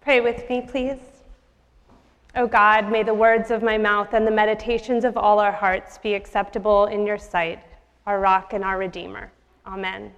Pray with me, please. O God, may the words of my mouth and the meditations of all our hearts be acceptable in your sight, our rock and our redeemer. Amen.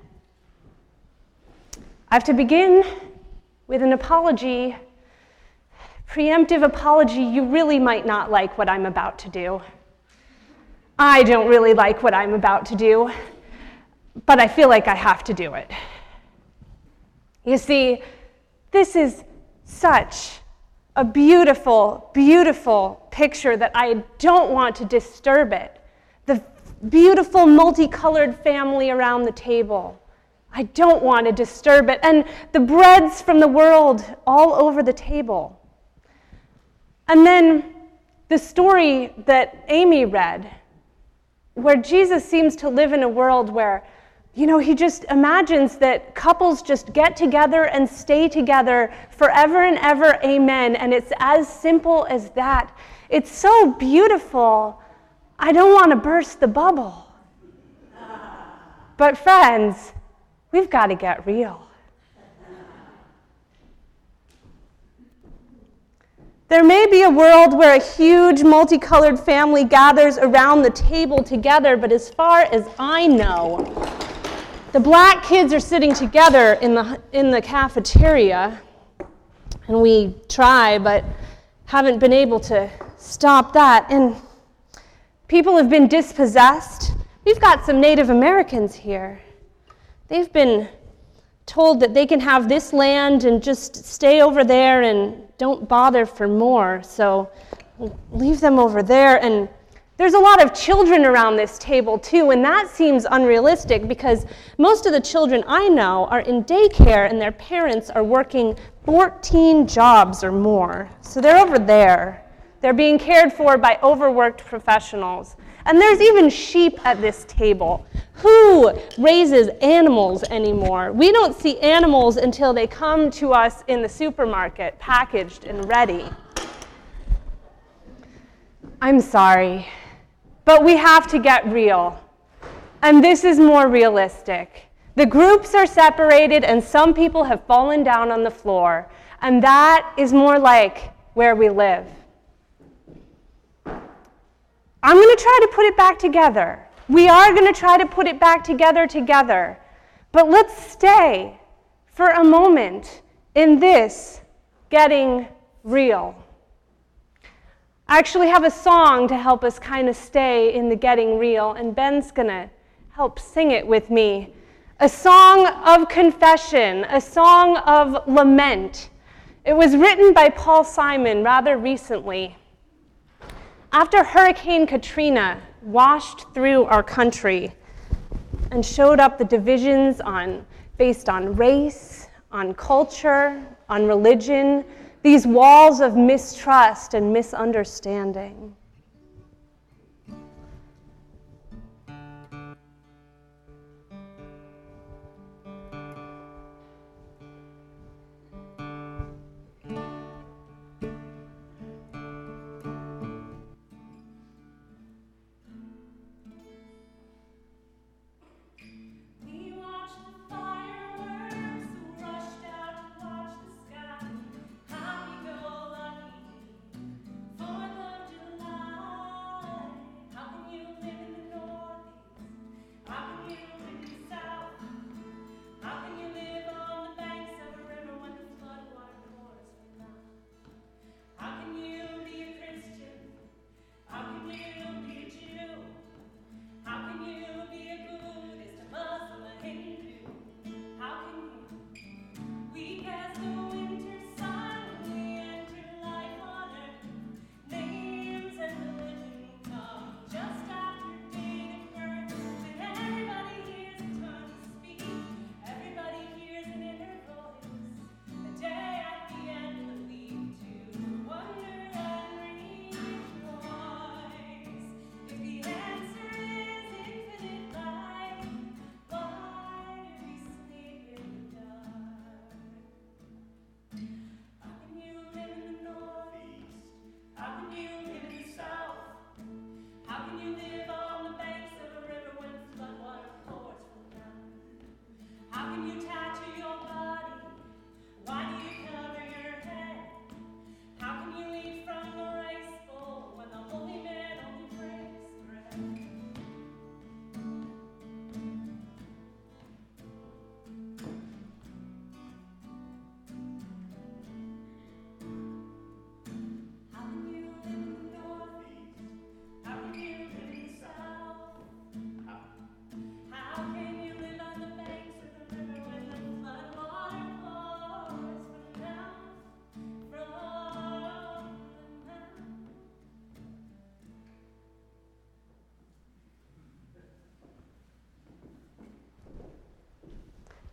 I have to begin with an apology, preemptive apology. You really might not like what I'm about to do. I don't really like what I'm about to do, but I feel like I have to do it. You see, this is such a beautiful, beautiful picture that I don't want to disturb it. The beautiful multicolored family around the table. I don't want to disturb it. And the breads from the world all over the table. And then the story that Amy read, where Jesus seems to live in a world where, he just imagines that couples just get together and stay together forever and ever, amen. And it's as simple as that. It's so beautiful, I don't want to burst the bubble. But friends, we've got to get real. There may be a world where a huge multicolored family gathers around the table together, but as far as I know, the black kids are sitting together in the cafeteria, and we try, but haven't been able to stop that. And people have been dispossessed. We've got some Native Americans here. They've been told that they can have this land and just stay over there and don't bother for more, so leave them over there. And there's a lot of children around this table too, and that seems unrealistic because most of the children I know are in daycare and their parents are working 14 jobs or more. So they're over there. They're being cared for by overworked professionals. And there's even sheep at this table. Who raises animals anymore? We don't see animals until they come to us in the supermarket, packaged and ready. I'm sorry, but we have to get real. And this is more realistic. The groups are separated and some people have fallen down on the floor. And that is more like where we live. I'm going to try to put it back together. We are going to try to put it back together. But let's stay for a moment in this getting real. I actually have a song to help us kind of stay in the getting real, and Ben's going to help sing it with me. A song of confession, a song of lament. It was written by Paul Simon rather recently. After Hurricane Katrina washed through our country and showed up the divisions based on race, on culture, on religion, these walls of mistrust and misunderstanding. Happy go lucky, 4th of July.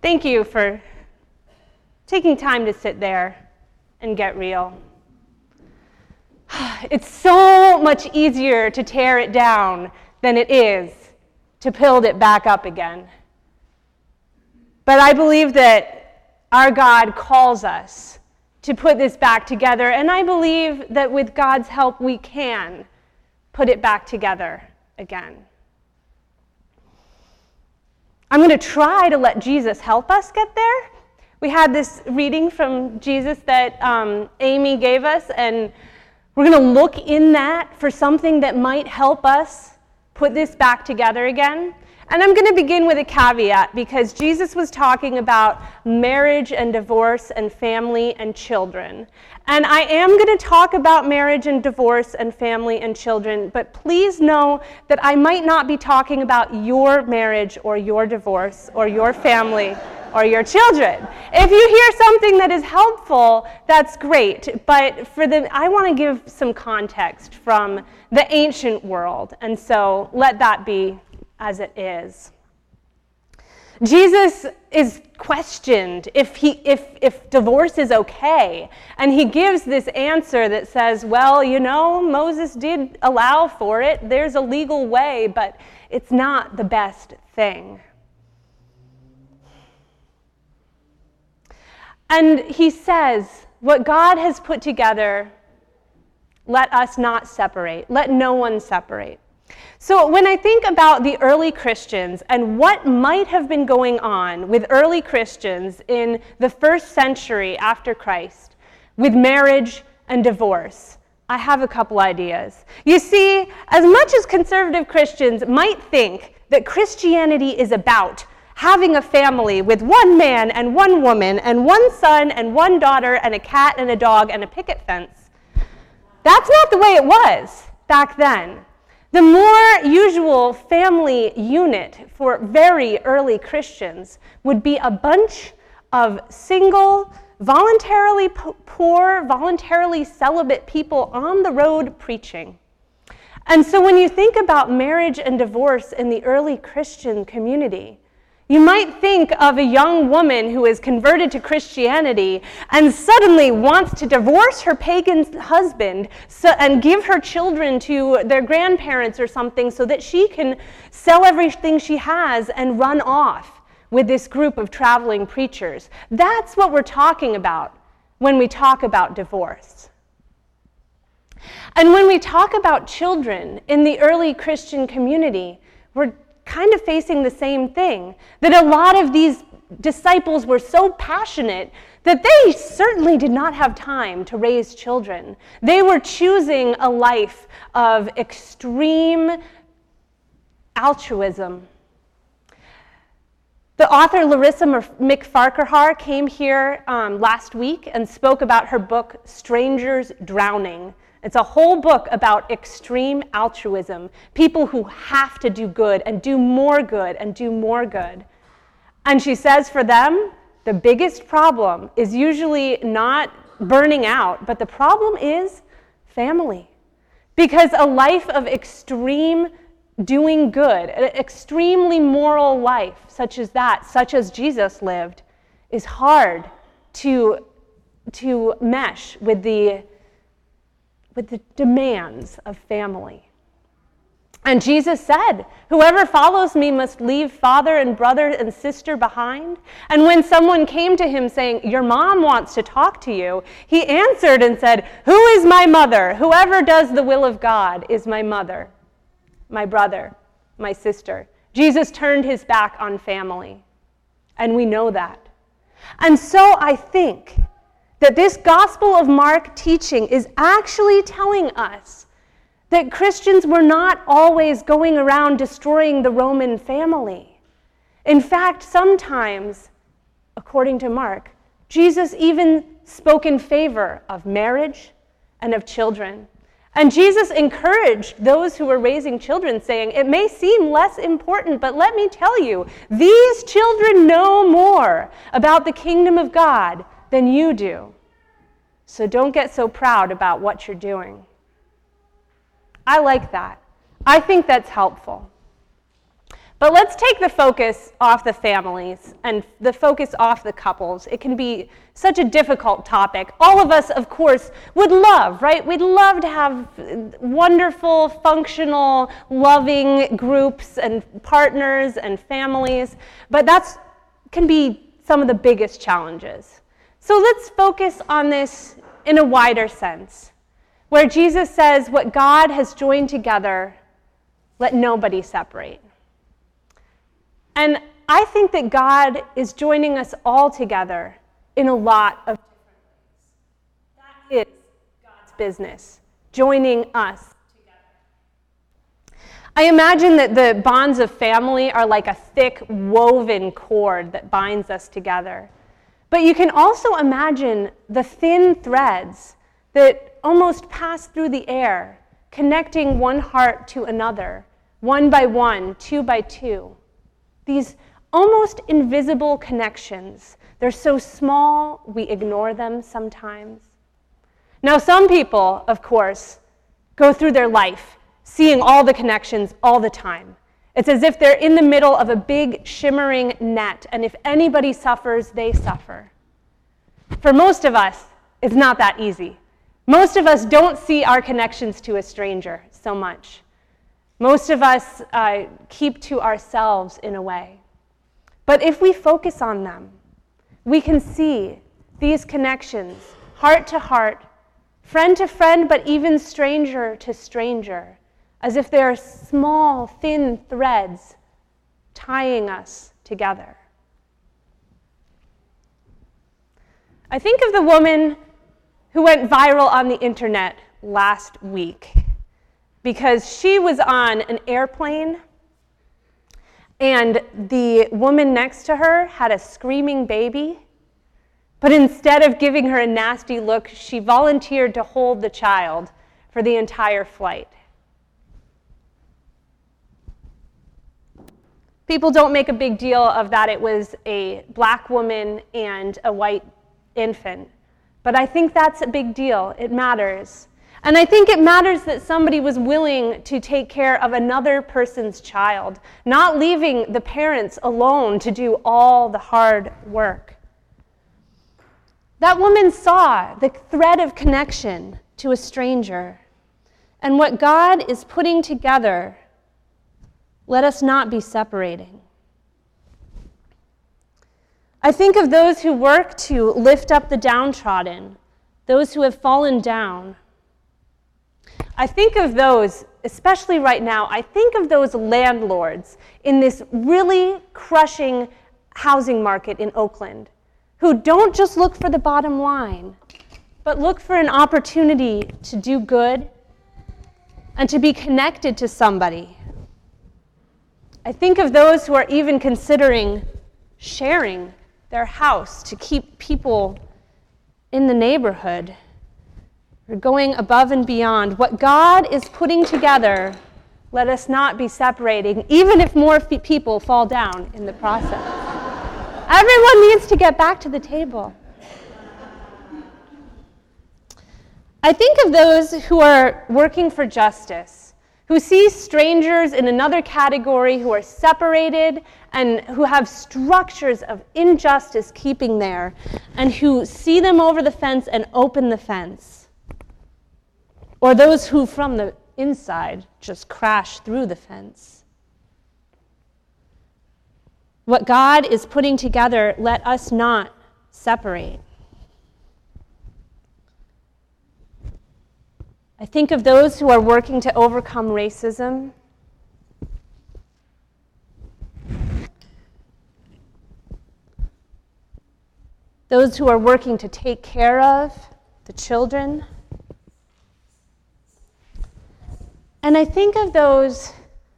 Thank you for taking time to sit there and get real. It's so much easier to tear it down than it is to build it back up again. But I believe that our God calls us to put this back together, and I believe that with God's help we can put it back together again. I'm going to try to let Jesus help us get there. We had this reading from Jesus that Amy gave us, and we're going to look in that for something that might help us put this back together again. And I'm going to begin with a caveat, because Jesus was talking about marriage and divorce and family and children. And I am going to talk about marriage and divorce and family and children, but please know that I might not be talking about your marriage or your divorce or your family or your children. If you hear something that is helpful, that's great, but I want to give some context from the ancient world, and so let that be as it is. Jesus is questioned if divorce is okay, and he gives this answer that says, well, Moses did allow for it. There's a legal way, but it's not the best thing. And he says, what God has put together, let us not separate. Let no one separate. So when I think about the early Christians and what might have been going on with early Christians in the first century after Christ, with marriage and divorce, I have a couple ideas. You see, as much as conservative Christians might think that Christianity is about having a family with one man and one woman and one son and one daughter and a cat and a dog and a picket fence, that's not the way it was back then. The more usual family unit for very early Christians would be a bunch of single, voluntarily poor, voluntarily celibate people on the road preaching. And so when you think about marriage and divorce in the early Christian community, you might think of a young woman who is converted to Christianity and suddenly wants to divorce her pagan husband and give her children to their grandparents or something so that she can sell everything she has and run off with this group of traveling preachers. That's what we're talking about when we talk about divorce. And when we talk about children in the early Christian community, we're kind of facing the same thing, that a lot of these disciples were so passionate that they certainly did not have time to raise children. They were choosing a life of extreme altruism. The author Larissa McFarquhar came here last week and spoke about her book, Strangers Drowning. It's a whole book about extreme altruism, people who have to do good and do more good and do more good. And she says for them, the biggest problem is usually not burning out, but the problem is family. Because a life of extreme doing good, an extremely moral life such as that, such as Jesus lived, is hard to mesh with the demands of family. And Jesus said, whoever follows me must leave father and brother and sister behind. And when someone came to him saying, your mom wants to talk to you, he answered and said, who is my mother? Whoever does the will of God is my mother, my brother, my sister. Jesus turned his back on family, and we know that. And so I think that this Gospel of Mark teaching is actually telling us that Christians were not always going around destroying the Roman family. In fact, sometimes, according to Mark, Jesus even spoke in favor of marriage and of children. And Jesus encouraged those who were raising children, saying, it may seem less important, but let me tell you, these children know more about the kingdom of God than you do. So don't get so proud about what you're doing. I like that. I think that's helpful. But let's take the focus off the families and the focus off the couples. It can be such a difficult topic. All of us, of course, would love, right? We'd love to have wonderful, functional, loving groups and partners and families, but that can be some of the biggest challenges. So let's focus on this in a wider sense, where Jesus says, what God has joined together, let nobody separate. And I think that God is joining us all together in a lot of different ways. That is God's business, joining us together. I imagine that the bonds of family are like a thick woven cord that binds us together. But you can also imagine the thin threads that almost pass through the air, connecting one heart to another, one by one, two by two. These almost invisible connections. They're so small, we ignore them sometimes. Now, some people, of course, go through their life seeing all the connections all the time. It's as if they're in the middle of a big shimmering net, and if anybody suffers, they suffer. For most of us, it's not that easy. Most of us don't see our connections to a stranger so much. Most of us keep to ourselves in a way. But if we focus on them, we can see these connections, heart to heart, friend to friend, but even stranger to stranger, as if they are small, thin threads tying us together. I think of the woman who went viral on the internet last week, because she was on an airplane and the woman next to her had a screaming baby, but instead of giving her a nasty look, she volunteered to hold the child for the entire flight. People don't make a big deal of that it was a black woman and a white infant, but I think that's a big deal. It matters. And I think it matters that somebody was willing to take care of another person's child, not leaving the parents alone to do all the hard work. That woman saw the thread of connection to a stranger. And what God is putting together, let us not be separating. I think of those who work to lift up the downtrodden, those who have fallen down. I think of those, especially right now, I think of those landlords in this really crushing housing market in Oakland who don't just look for the bottom line, but look for an opportunity to do good and to be connected to somebody. I think of those who are even considering sharing their house to keep people in the neighborhood. We're going above and beyond. What God is putting together, let us not be separating, even if more people fall down in the process. Everyone needs to get back to the table. I think of those who are working for justice, who see strangers in another category, who are separated and who have structures of injustice keeping there, and who see them over the fence and open the fence. Or those who from the inside just crash through the fence. What God is putting together, let us not separate. I think of those who are working to overcome racism. Those who are working to take care of the children. And I think of those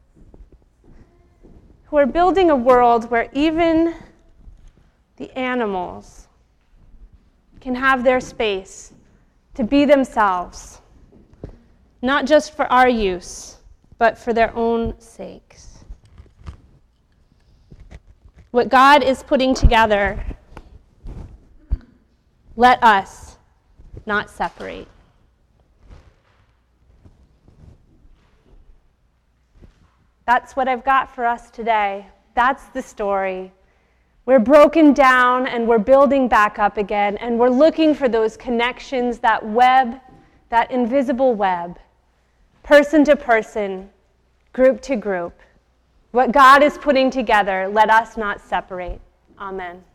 who are building a world where even the animals can have their space to be themselves, not just for our use, but for their own sakes. What God is putting together, let us not separate. That's what I've got for us today. That's the story. We're broken down and we're building back up again, and we're looking for those connections, that web, that invisible web, person to person, group to group. What God is putting together, let us not separate. Amen.